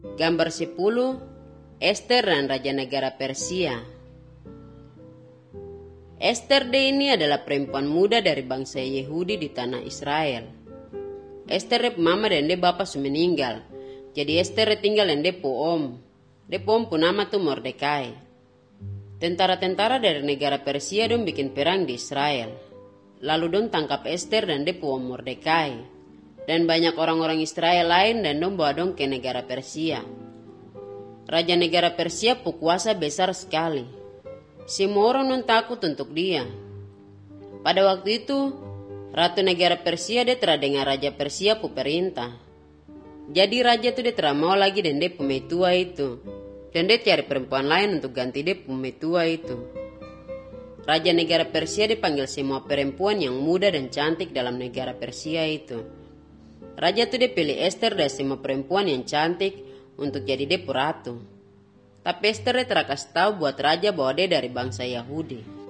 Gambar 10. Ester dan Raja Negara Persia. Ester ini adalah perempuan muda dari bangsa Yehudi di tanah Israel. Ester mama dan bapa sudah meninggal. Jadi Ester tinggal dan om. Om pun nama tuh Mordekai. Tentara-tentara dari negara Persia dong bikin perang di Israel. Lalu dong tangkap Ester dan om Mordekai. Dan banyak orang-orang Israel lain dan dong bawa dong ke negara Persia. Raja negara Persia berkuasa besar sekali. Semua orang non takut untuk dia. Pada waktu itu, ratu negara Persia dia telah dengar raja Persia perintah. Jadi raja itu dia telah mau lagi dan dia pemetua itu. Dan dia cari perempuan lain untuk ganti dia pemetua itu. Raja negara Persia dipanggil semua perempuan yang muda dan cantik dalam negara Persia itu. Raja itu dia pilih Ester dari semua perempuan yang cantik untuk jadi dia ratu. Tapi Ester dia kasih tahu buat raja bahwa dia dari bangsa Yahudi.